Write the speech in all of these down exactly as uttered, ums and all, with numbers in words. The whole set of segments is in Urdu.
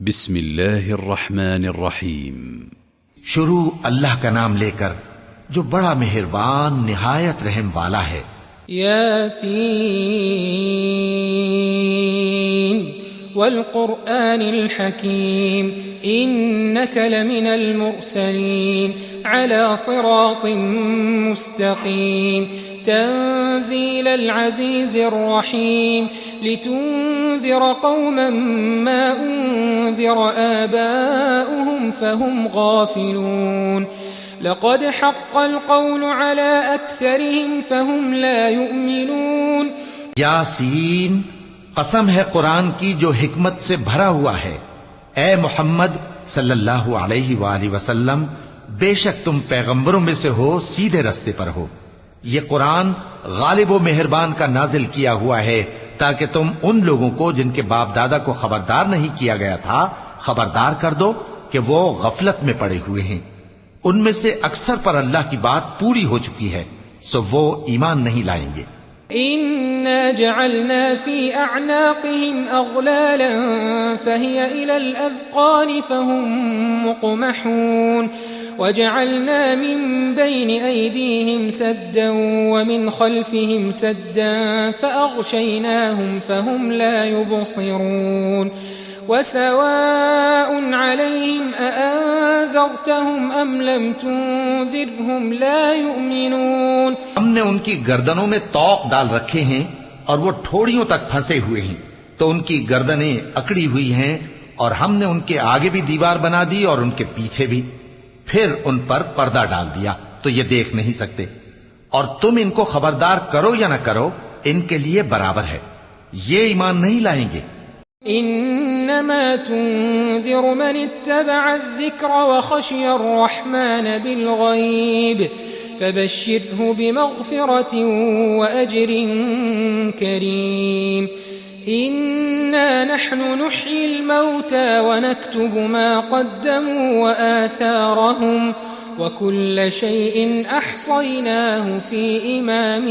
بسم اللہ الرحمن الرحیم. شروع اللہ کا نام لے کر جو بڑا مہربان نہایت رحم والا ہے. یاسین والقرآن الحکیم انک لمن المرسلین علی صراط مستقیم تنزيل العزيز الرحيم لتنذر قوما ما أنذر آباؤهم فهم غافلون لقد حق القول على أكثرهم فهم لا يؤمنون. یاسین قسم ہے قرآن کی جو حکمت سے بھرا ہوا ہے. اے محمد صلی اللہ علیہ وآلہ وسلم بے شک تم پیغمبروں میں سے ہو سیدھے رستے پر ہو. یہ قرآن غالب و مہربان کا نازل کیا ہوا ہے تاکہ تم ان لوگوں کو جن کے باپ دادا کو خبردار نہیں کیا گیا تھا خبردار کر دو کہ وہ غفلت میں پڑے ہوئے ہیں. ان میں سے اکثر پر اللہ کی بات پوری ہو چکی ہے سو وہ ایمان نہیں لائیں گے. إنا جعلنا في أعناقهم أغلالا فهي إلى الأذقان فهم مقمحون وجعلنا من بين أيديهم سدا ومن خلفهم سدا فأغشيناهم فهم لا يبصرون وسواء عليهم أأنذرتهم أم لم تنذرهم لا يؤمنون. ہم نے ان کی گردنوں میں طوق ڈال رکھے ہیں اور وہ ٹھوڑیوں تک پھنسے ہوئے ہیں تو ان کی گردنیں اکڑی ہوئی ہیں اور ہم نے ان کے آگے بھی دیوار بنا دی اور ان کے پیچھے بھی پھر ان پر پردہ ڈال دیا تو یہ دیکھ نہیں سکتے. اور تم ان کو خبردار کرو یا نہ کرو ان کے لیے برابر ہے یہ ایمان نہیں لائیں گے. انما تنذر من اتبع الذکر وخشی الرحمن بالغیب فبشره بمغفرة وأجر كريم. إنا نحن نحيي الموتى ونكتب ما قدموا وآثارهم وكل شيء أحصيناه في إمام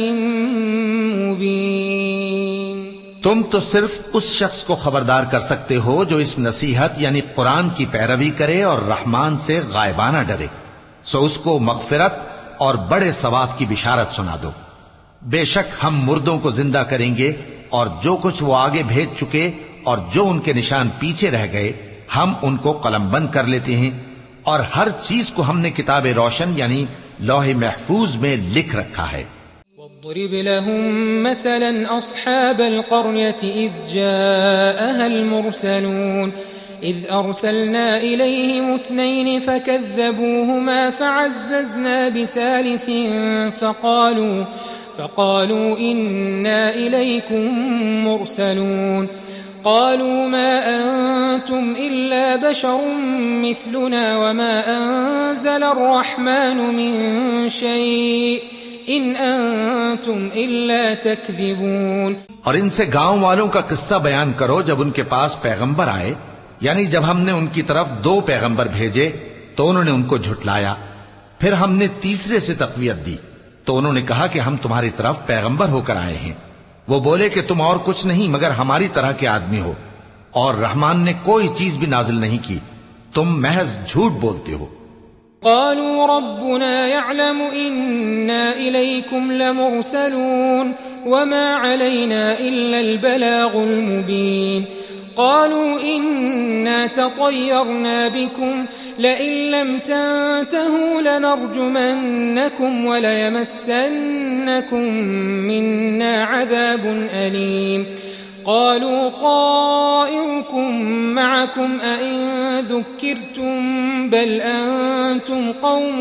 مبين. تم تو صرف اس شخص کو خبردار کر سکتے ہو جو اس نصیحت یعنی قرآن کی پیروی کرے اور رحمان سے غائبانہ ڈرے سو اس کو مغفرت اور بڑے ثواب کی بشارت سنا دو. بے شک ہم مردوں کو زندہ کریں گے اور جو کچھ وہ آگے بھیج چکے اور جو ان کے نشان پیچھے رہ گئے ہم ان کو قلم بند کر لیتے ہیں اور ہر چیز کو ہم نے کتاب روشن یعنی لوح محفوظ میں لکھ رکھا ہے. واضرب لهم مثلا أصحاب القرية إذ جاءها المرسلون إذ أرسلنا إليهم اثنين فكذبوهما فعززنا بثالث فقالوا فقالوا إنا إليكم مرسلون قالوا ما أنتم إلا بشر مثلنا وما أنزل الرحمن من شيء إن أنتم إلا تكذبون. اور ان سے گاؤں والوں کا قصہ بیان کرو جب ان کے پاس پیغمبر آئے یعنی جب ہم نے ان کی طرف دو پیغمبر بھیجے تو انہوں نے ان کو جھٹلایا پھر ہم نے تیسرے سے تقویت دی تو انہوں نے کہا کہ ہم تمہاری طرف پیغمبر ہو کر آئے ہیں. وہ بولے کہ تم اور کچھ نہیں مگر ہماری طرح کے آدمی ہو اور رحمان نے کوئی چیز بھی نازل نہیں کی تم محض جھوٹ بولتے ہو. قالوا ربنا يعلم إنا إليكم لمرسلون وما علينا إلا البلاغ المبين. قالوا إنا تطيرنا بكم لئن لم تنتهوا لنرجمنكم وليمسنكم منا عذاب أليم. قالوا طائركم معكم أئن ذكرتم بل أنتم قوم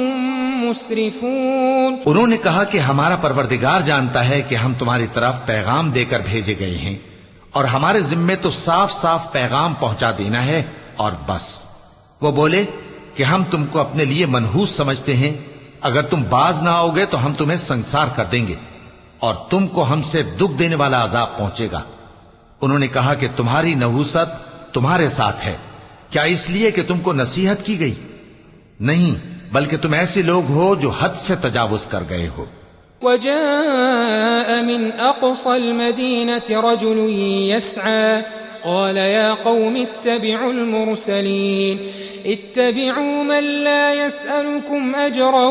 مسرفون. انہوں نے کہا کہ ہمارا پروردگار جانتا ہے کہ ہم تمہاری طرف پیغام دے کر بھیجے گئے ہیں اور ہمارے ذمے تو صاف صاف پیغام پہنچا دینا ہے اور بس. وہ بولے کہ ہم تم کو اپنے لیے منحوس سمجھتے ہیں اگر تم باز نہ آؤ گے تو ہم تمہیں سنسار کر دیں گے اور تم کو ہم سے دکھ دینے والا عذاب پہنچے گا. انہوں نے کہا کہ تمہاری نحوست تمہارے ساتھ ہے کیا اس لیے کہ تم کو نصیحت کی گئی؟ نہیں بلکہ تم ایسے لوگ ہو جو حد سے تجاوز کر گئے ہو. وجاء من أقصى المدينة رجل يسعى قال يا قوم اتبعوا المرسلين اتبعوا من لا يسألكم أجرا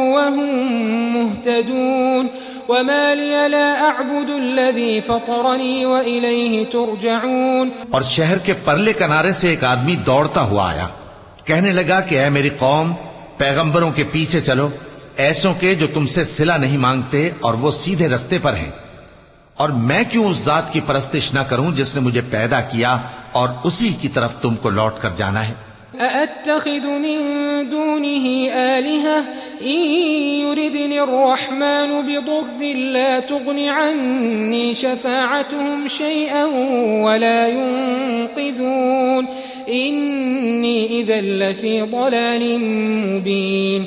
وهم مهتدون وما لي لا أعبد الذي فطرني وإليه ترجعون. اور شہر کے پرلے کنارے سے ایک آدمی دوڑتا ہوا آیا، کہنے لگا کہ اے میری قوم، پیغمبروں کے پیچھے چلو، ایسوں کے جو تم سے صلہ نہیں مانگتے اور وہ سیدھے رستے پر ہیں. اور میں کیوں اس ذات کی پرستش نہ کروں جس نے مجھے پیدا کیا اور اسی کی طرف تم کو لوٹ کر جانا ہے. أأتخذ من دونه آلهة إن يردني الرحمن بضر لا تغن عني شفاعتهم شيئا ولا ينقذون إني إذا لفي ضلال مبين.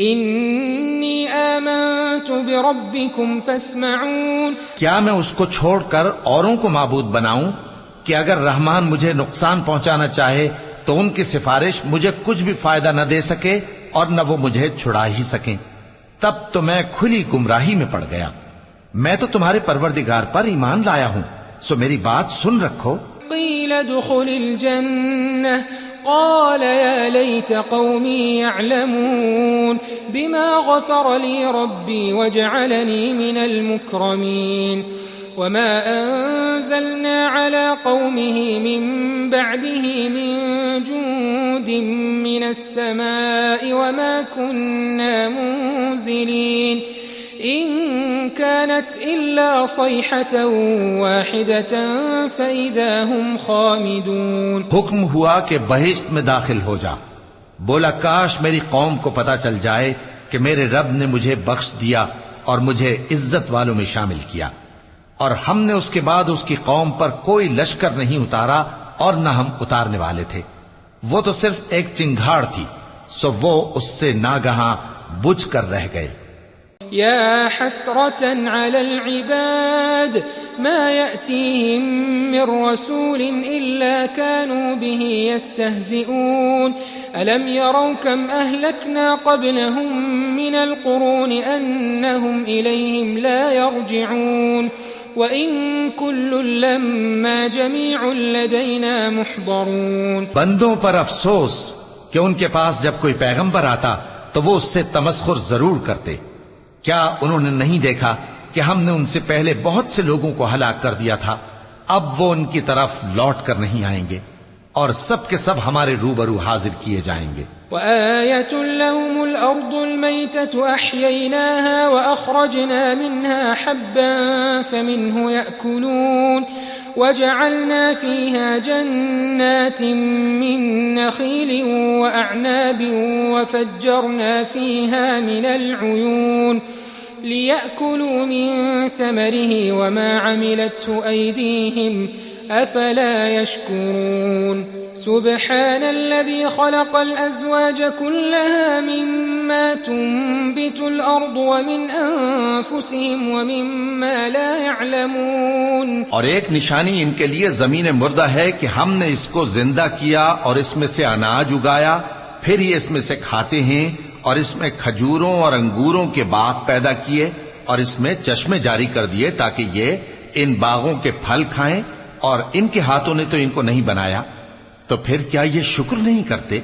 إني آمنت بربكم فاسمعون. کیا میں اس کو چھوڑ کر اوروں کو معبود بناؤں کہ اگر رحمان مجھے نقصان پہنچانا چاہے تو ان کی سفارش مجھے کچھ بھی فائدہ نہ دے سکے اور نہ وہ مجھے چھڑا ہی سکیں؟ تب تو میں کھلی گمراہی میں پڑ گیا. میں تو تمہارے پروردگار پر ایمان لایا ہوں، سو میری بات سن رکھو. قيل ادخل الجنة قال يا ليت قومي يعلمون بما غفر لي ربي وجعلني من المكرمين. وما أنزلنا على قومه من بعده من جند من السماء وما كنا منزلين إن كانت إلا صيحة واحدة فإذا هم خامدون. حکم ہوا کہ بہشت میں داخل ہو جا. بولا کاش میری قوم کو پتا چل جائے کہ میرے رب نے مجھے بخش دیا اور مجھے عزت والوں میں شامل کیا، اور ہم نے اس کے بعد اس کی قوم پر کوئی لشکر نہیں اتارا اور نہ ہم اتارنے والے تھے. وہ تو صرف ایک چنگھاڑ تھی، سو وہ اس سے ناگہاں بجھ کر رہ گئے. يا حسرة على العباد ما يأتيهم من رسول إلا كانوا به يستهزئون ألم يروا كم أهلكنا قبلهم من القرون أنهم إليهم لا يرجعون وَإِن كُلٌّ لَّمَّا جَمِيعٌ لَّدَيْنَا مُحْضَرُونَ. بندوں پر افسوس کہ ان کے پاس جب کوئی پیغمبر آتا تو وہ اس سے تمسخر ضرور کرتے. کیا انہوں نے نہیں دیکھا کہ ہم نے ان سے پہلے بہت سے لوگوں کو ہلاک کر دیا تھا؟ اب وہ ان کی طرف لوٹ کر نہیں آئیں گے اور سب کے سب ہمارے روبرو حاضر کیے جائیں گے. وآية لهم الأرض الميتة أحييناها وأخرجنا منها حبا فمنه يأكلون وجعلنا فيها جنات من نخيل وأعناب وفجرنا فيها من العيون ليأكلوا من ثمره وما عملته أيديهم أفلا يشكرون. سبحان الذي خلق الأزواج كلها مما تنبت الأرض ومن أنفسهم ومما لا يعلمون. اور ایک نشانی ان کے لیے زمین مردہ ہے کہ ہم نے اس کو زندہ کیا اور اس میں سے اناج اگایا، پھر یہ اس میں سے کھاتے ہیں، اور اس میں کھجوروں اور انگوروں کے باغ پیدا کیے اور اس میں چشمے جاری کر دیے تاکہ یہ ان باغوں کے پھل کھائیں، اور ان کے ہاتھوں نے تو ان کو نہیں بنایا، تو پھر کیا یہ شکر نہیں کرتے؟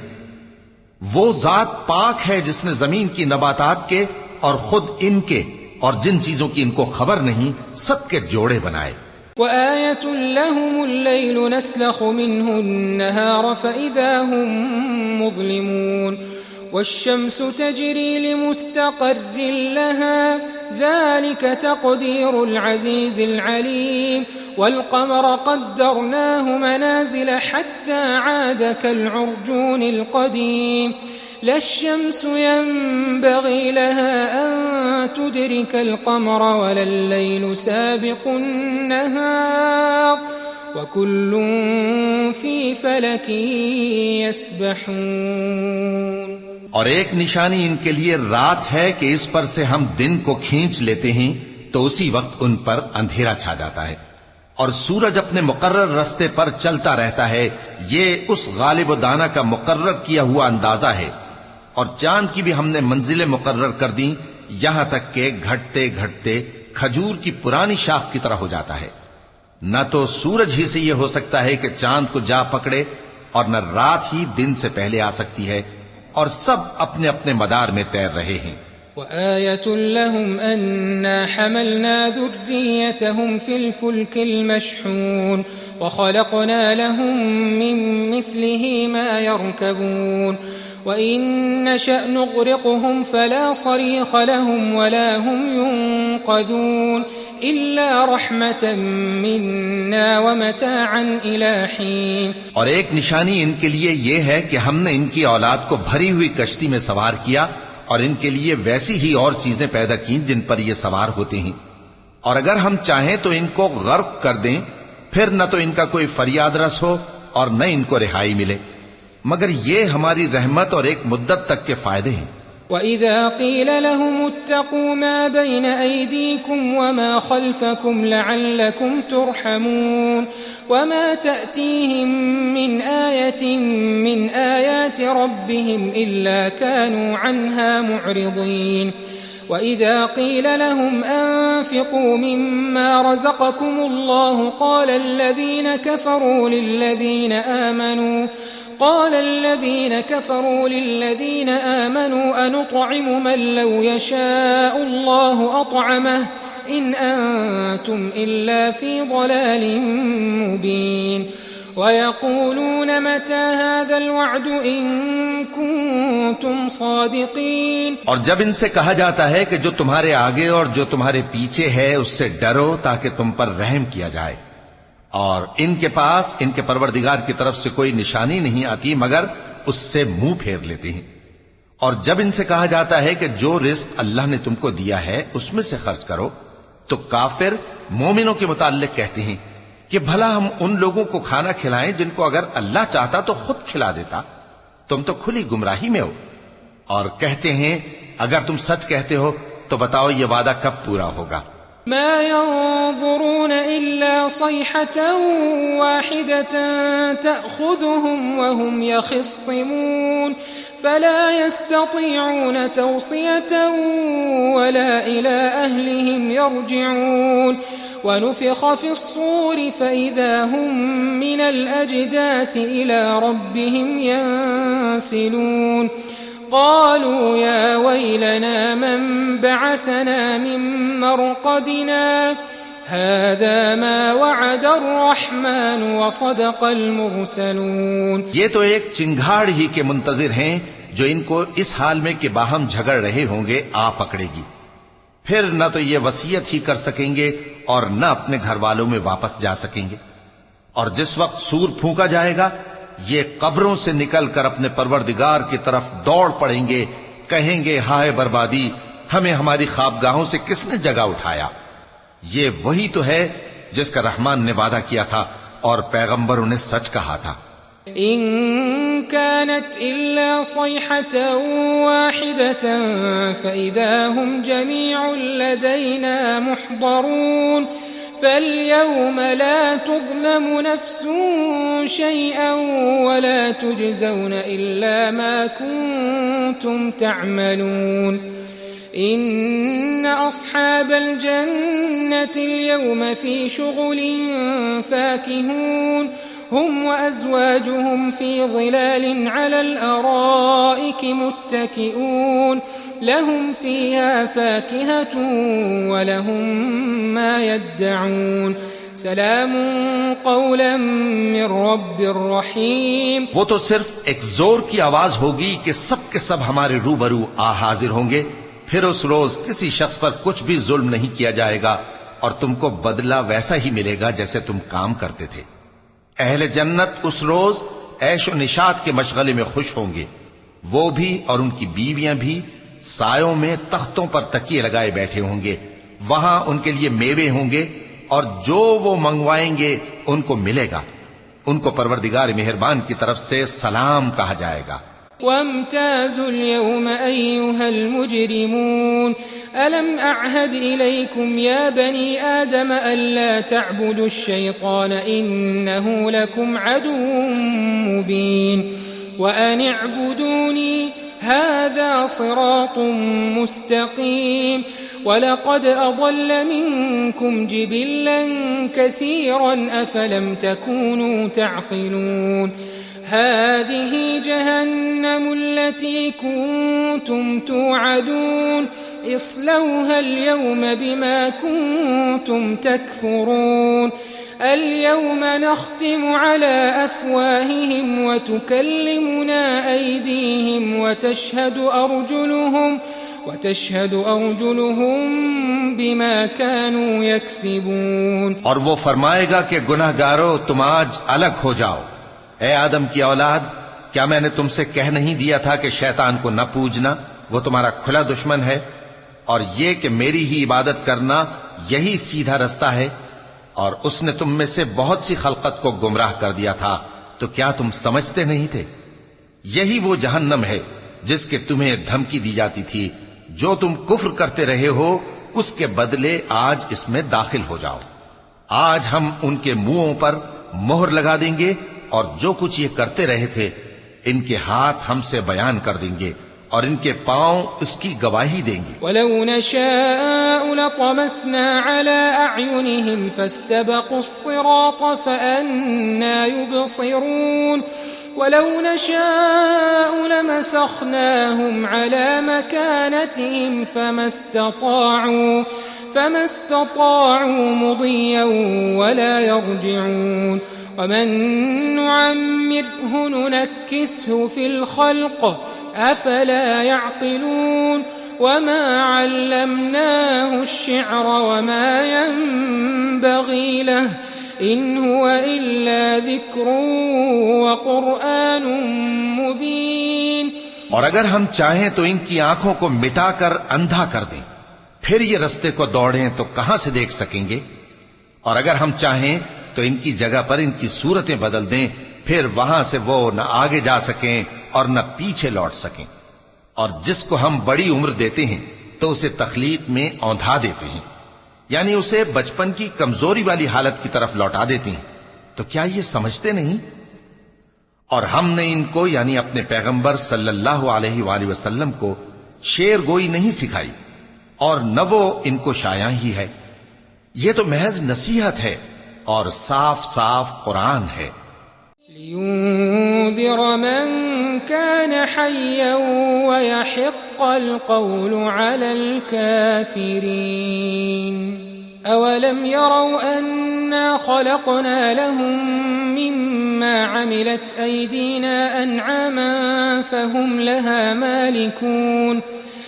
وہ ذات پاک ہے جس نے زمین کی نباتات کے اور خود ان کے اور جن چیزوں کی ان کو خبر نہیں سب کے جوڑے بنائے. وآية لهم الليل نسلخ منه النهار فإذا هم مظلمون والشمس تجري لمستقر لها ذلك تقدير العزيز العليم والقمر قدرناه منازل حتى عاد كالعرجون القديم لا الشمس ينبغي لها أن تدرك القمر ولا الليل سابق النهار وكل في فلك يسبحون. اور ایک نشانی ان کے لیے رات ہے کہ اس پر سے ہم دن کو کھینچ لیتے ہیں تو اسی وقت ان پر اندھیرا چھا جاتا ہے، اور سورج اپنے مقرر راستے پر چلتا رہتا ہے. یہ اس غالب و دانا کا مقرر کیا ہوا اندازہ ہے. اور چاند کی بھی ہم نے منزلیں مقرر کر دیں یہاں تک کہ گھٹتے گھٹتے کھجور کی پرانی شاخ کی طرح ہو جاتا ہے. نہ تو سورج ہی سے یہ ہو سکتا ہے کہ چاند کو جا پکڑے، اور نہ رات ہی دن سے پہلے آ سکتی ہے، اور سب اپنے اپنے مدار میں تیر رہے ہیں۔ وآية لهم أنا حملنا ذريتهم في الفلك المشحون وخلقنا لهم من مثله ما يركبون وإن نشأ نغرقهم فلا صريخ لهم ولا هم ينقذون إلا رحمة منا ومتاعا إلى حين۔ اور ایک نشانی ان کے لیے یہ ہے کہ ہم نے ان کی اولاد کو بھری ہوئی کشتی میں سوار کیا، اور ان کے لیے ویسی ہی اور چیزیں پیدا کی جن پر یہ سوار ہوتے ہیں، اور اگر ہم چاہیں تو ان کو غرق کر دیں، پھر نہ تو ان کا کوئی فریاد رس ہو اور نہ ان کو رہائی ملے، مگر یہ ہماری رحمت اور ایک مدت تک کے فائدے ہیں۔ وَإِذَا قِيلَ لَهُمُ اتَّقُوا مَا بَيْنَ أَيْدِيكُمْ وَمَا خَلْفَكُمْ لَعَلَّكُمْ تُرْحَمُونَ وَمَا تَأْتِيهِمْ مِنْ آيَةٍ مِنْ آيَاتِ رَبِّهِمْ إِلَّا كَانُوا عَنْهَا مُعْرِضِينَ وَإِذَا قِيلَ لَهُمْ أَنفِقُوا مِمَّا رَزَقَكُمُ اللَّهُ قَالَ الَّذِينَ كَفَرُوا لِلَّذِينَ آمَنُوا قال الذين كفروا للذين آمنوا أنطعم من لو يشاء الله أطعمه إن أنتم إلا في ضلال مبين ويقولون متى هذا الوعد إن كنتم صادقين۔ اور جب ان سے کہا جاتا ہے کہ جو تمہارے آگے اور جو تمہارے پیچھے ہے اس سے ڈرو تاکہ تم پر رحم کیا جائے، اور ان کے پاس ان کے پروردگار کی طرف سے کوئی نشانی نہیں آتی مگر اس سے منہ پھیر لیتے ہیں۔ اور جب ان سے کہا جاتا ہے کہ جو رزق اللہ نے تم کو دیا ہے اس میں سے خرچ کرو، تو کافر مومنوں کے متعلق کہتے ہیں کہ بھلا ہم ان لوگوں کو کھانا کھلائیں جن کو اگر اللہ چاہتا تو خود کھلا دیتا، تم تو کھلی گمراہی میں ہو۔ اور کہتے ہیں اگر تم سچ کہتے ہو تو بتاؤ یہ وعدہ کب پورا ہوگا؟ ما ينظرون إلا صيحة واحدة تأخذهم وهم يخصمون فلا يستطيعون توصية ولا إلى أهلهم يرجعون ونفخ في الصور فإذا هم من الأجداث إلى ربهم ينسلون قالوا يا ويلنا من بعثنا من مرقدنا هذا ما وعد الرحمن وصدق المرسلون۔ یہ تو ایک چنگھاڑ ہی کے منتظر ہیں جو ان کو اس حال میں کہ باہم جھگڑ رہے ہوں گے آ پکڑے گی، پھر نہ تو یہ وصیت ہی کر سکیں گے اور نہ اپنے گھر والوں میں واپس جا سکیں گے۔ اور جس وقت سور پھونکا جائے گا یہ قبروں سے نکل کر اپنے پروردگار کی طرف دوڑ پڑیں گے، کہیں گے ہائے بربادی، ہمیں ہماری خوابگاہوں سے کس نے جگہ اٹھایا۔ یہ وہی تو ہے جس کا رحمان نے وعدہ کیا تھا اور پیغمبروں نے سچ کہا تھا۔ إن كانت إلا صيحة واحدة فإذا هم جميع لدينا محضرون فاليوم لا تظلم نفس شيئا ولا تجزون إلا ما كنتم تعملون إن أصحاب الجنة اليوم في شغل فاكهون هم وأزواجهم في ظلال على الأرائك متكئون لهم فيها فاكهة ولهم ما يدعون سلام قولا من رب رحيم۔ وہ تو صرف ایک زور کی آواز ہوگی کہ سب کے سب ہمارے روبرو آ حاضر ہوں گے، پھر اس روز کسی شخص پر کچھ بھی ظلم نہیں کیا جائے گا اور تم کو بدلہ ویسا ہی ملے گا جیسے تم کام کرتے تھے۔ اہل جنت اس روز عیش و نشاط کے مشغلے میں خوش ہوں گے، وہ بھی اور ان کی بیویاں بھی سایوں میں تختوں پر تکیے لگائے بیٹھے ہوں گے، وہاں ان کے لیے میوے ہوں گے اور جو وہ منگوائیں گے ان کو ملے گا، ان کو پروردگار مہربان کی طرف سے سلام کہا جائے گا۔ وامتازوا اليوم أيها المجرمون ألم أعهد إليكم يا بني آدم ألا تعبدوا الشيطان إنه لكم عدو مبين وأن اعبدوني هذا صراط مستقيم وَلَقَدْ أَضَلَّ مِنكُمْ جِبِلًّا كَثِيرًا أَفَلَمْ تَكُونُوا تَعْقِلُونَ هَذِهِ جَهَنَّمُ الَّتِي كُنتُمْ تُوعَدُونَ اصْلَوْهَا الْيَوْمَ بِمَا كُنتُمْ تَكْفُرُونَ اليوم نختم على أفواههم وتكلمنا أيديهم وتشهد أرجلهم وتشهد أرجلهم بما كانوا يكسبون. اور وہ فرمائے گا کہ گناہگارو تم آج الگ ہو جاؤ. اے آدم کی اولاد، کیا میں نے تم سے کہہ نہیں دیا تھا کہ شیطان کو نہ پوجنا، وہ تمہارا کھلا دشمن ہے، اور یہ کہ میری ہی عبادت کرنا یہی سیدھا رستہ ہے، اور اس نے تم میں سے بہت سی خلقت کو گمراہ کر دیا تھا، تو کیا تم سمجھتے نہیں تھے؟ یہی وہ جہنم ہے جس کے تمہیں دھمکی دی جاتی تھی، جو تم کفر کرتے رہے ہو اس کے بدلے آج اس میں داخل ہو جاؤ. آج ہم ان کے منہوں پر مہر لگا دیں گے، اور جو کچھ یہ کرتے رہے تھے ان کے ہاتھ ہم سے بیان کر دیں گے، اور ان کے پاؤں اس کی گواہی دیں گے. وَلَوْ نَشَاءُ لَطَمَسْنَا عَلَىٰ أَعْيُنِهِمْ فَاسْتَبَقُوا الصِّرَاطَ فَأَنَّىٰ يُبْصِرُونَ وَلَوْ نَشَاءُ لَمَسَخْنَاهُمْ عَلَىٰ مَكَانَتِهِمْ فَمَا اسْتَطَاعُوا فَمَا اسْتَطَاعُوا مُضِيًّا وَلَا يَرْجِعُونَ وَمَن نُّعَمِّرْهُ نُنَكِّسْهُ فِي الْخَلْقِ أفلا يعقلون وما علمناه الشعر وما ينبغي له إن هو إلا ذكر وقرآن مبين. اور اگر ہم چاہیں تو ان کی آنکھوں کو مٹا کر اندھا کر دیں، پھر یہ رستے کو دوڑیں تو کہاں سے دیکھ سکیں گے؟ اور اگر ہم چاہیں تو ان کی جگہ پر ان کی صورتیں بدل دیں، پھر وہاں سے وہ نہ آگے جا سکیں اور نہ پیچھے لوٹ سکیں. اور جس کو ہم بڑی عمر دیتے ہیں تو اسے تخلیق میں اوندھا دیتے ہیں، یعنی اسے بچپن کی کمزوری والی حالت کی طرف لوٹا دیتے ہیں. تو کیا یہ سمجھتے نہیں؟ اور ہم نے ان کو یعنی اپنے پیغمبر صلی اللہ علیہ وآلہ وسلم کو شعر گوئی نہیں سکھائی، اور نہ وہ ان کو شایع ہی ہے. یہ تو محض نصیحت ہے اور صاف صاف قرآن ہے. لينذر من كان حيا ويحق القول على الكافرين. أولم يروا أنا خلقنا لهم مما عملت أيدينا أنعاما فهم لها مالكون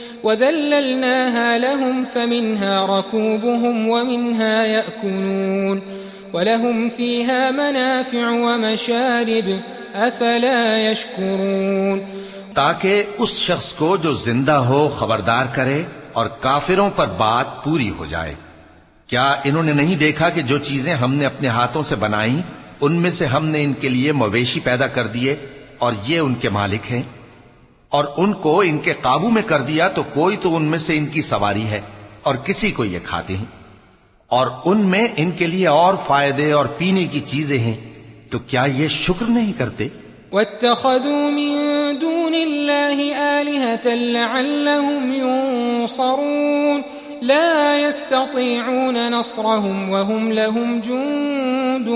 وذللناها لهم فمنها ركوبهم ومنها يأكلون وَلَهُمْ فِيهَا مَنَافِعُ وَمَشَارِبُ أَفَلَا يَشْكُرُونَ. تاکہ اس شخص کو جو زندہ ہو خبردار کرے اور کافروں پر بات پوری ہو جائے. کیا انہوں نے نہیں دیکھا کہ جو چیزیں ہم نے اپنے ہاتھوں سے بنائیں ان میں سے ہم نے ان کے لیے مویشی پیدا کر دیے اور یہ ان کے مالک ہیں، اور ان کو ان کے قابو میں کر دیا تو کوئی تو ان میں سے ان کی سواری ہے اور کسی کو یہ کھاتے ہیں، اور ان میں ان کے لیے اور فائدے اور پینے کی چیزیں ہیں، تو کیا یہ شکر نہیں کرتے؟ وَاتَّخَذُوا مِن دُونِ اللَّهِ آلِهَةً لَعَلَّهُمْ يُنصَرُونَ لَا يَسْتَطِيعُونَ نَصْرَهُمْ وَهُمْ لَهُمْ جُندٌ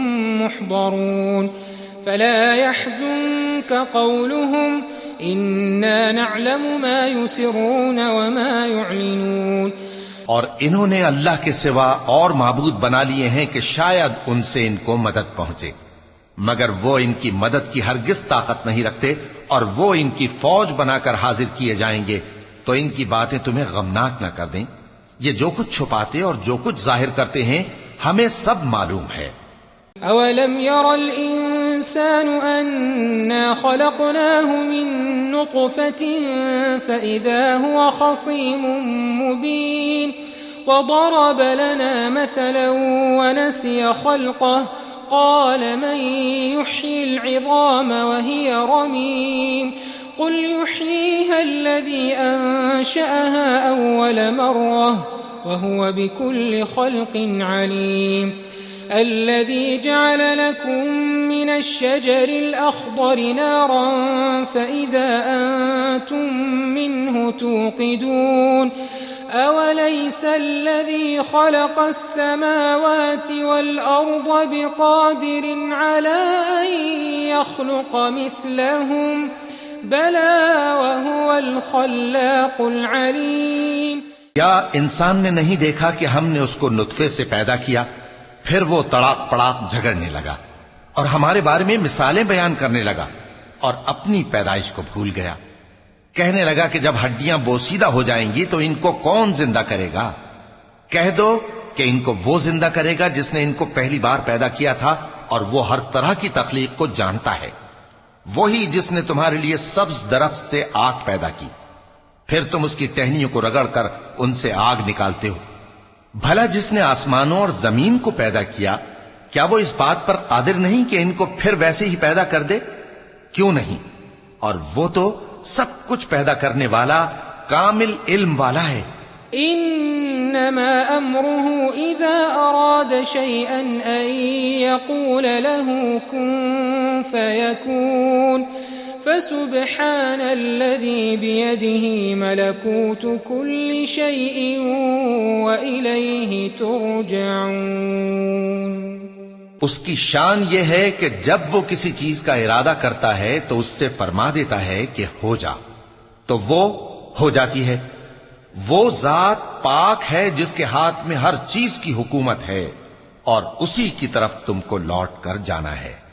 مُحْضَرُونَ فَلَا يَحْزُنكَ قَوْلُهُمْ إِنَّا نَعْلَمُ مَا يُسِرُّونَ وَمَا يُعْلِنُونَ. اور انہوں نے اللہ کے سوا اور معبود بنا لیے ہیں کہ شاید ان سے ان کو مدد پہنچے، مگر وہ ان کی مدد کی ہرگز طاقت نہیں رکھتے، اور وہ ان کی فوج بنا کر حاضر کیے جائیں گے تو ان کی باتیں تمہیں غمناک نہ کر دیں. یہ جو کچھ چھپاتے اور جو کچھ ظاہر کرتے ہیں ہمیں سب معلوم ہے. أَوَلَمْ يَرَ الْإِنسَانُ أَنَّا خَلَقْنَاهُ مِن نُّطْفَةٍ فَإِذَا هُوَ خَصِيمٌ مُّبِينٌ وَضَرَبَ لَنَا مَثَلًا وَنَسِيَ خَلْقَهُ قَالَ مَن يُحْيِي الْعِظَامَ وَهِيَ رَمِيمٌ قُلْ يُحْيِيهَا الَّذِي أَنشَأَهَا أَوَّلَ مَرَّةٍ وَهُوَ بِكُلِّ خَلْقٍ عَلِيمٌ الذي جعل لكم من الشجر الأخضر نارا فإذا أنتم منه توقدون أوليس الذي خلق السماوات والأرض بقادر على أن يخلق مثلهم بلى وهو الخلاق العليم. کیا انسان نے نہیں دیکھا کہ ہم نے اس کو نطفے سے پیدا کیا، پھر وہ تڑاک پڑاک جھگڑنے لگا اور ہمارے بارے میں مثالیں بیان کرنے لگا اور اپنی پیدائش کو بھول گیا. کہنے لگا کہ جب ہڈیاں بوسیدہ ہو جائیں گی تو ان کو کون زندہ کرے گا؟ کہہ دو کہ ان کو وہ زندہ کرے گا جس نے ان کو پہلی بار پیدا کیا تھا، اور وہ ہر طرح کی تخلیق کو جانتا ہے. وہی جس نے تمہارے لیے سبز درخت سے آگ پیدا کی، پھر تم اس کی ٹہنیوں کو رگڑ کر ان سے آگ نکالتے ہو. بھلا جس نے آسمانوں اور زمین کو پیدا کیا، کیا وہ اس بات پر قادر نہیں کہ ان کو پھر ویسے ہی پیدا کر دے؟ کیوں نہیں؟ اور وہ تو سب کچھ پیدا کرنے والا کامل علم والا ہے. انما امره اذا اراد شيئا ان يقول له كن فيكون فسبحان الذي بيده ملكوت كل شيء واليه ترجعون. اس کی شان یہ ہے کہ جب وہ کسی چیز کا ارادہ کرتا ہے تو اس سے فرما دیتا ہے کہ ہو جا، تو وہ ہو جاتی ہے. وہ ذات پاک ہے جس کے ہاتھ میں ہر چیز کی حکومت ہے، اور اسی کی طرف تم کو لوٹ کر جانا ہے.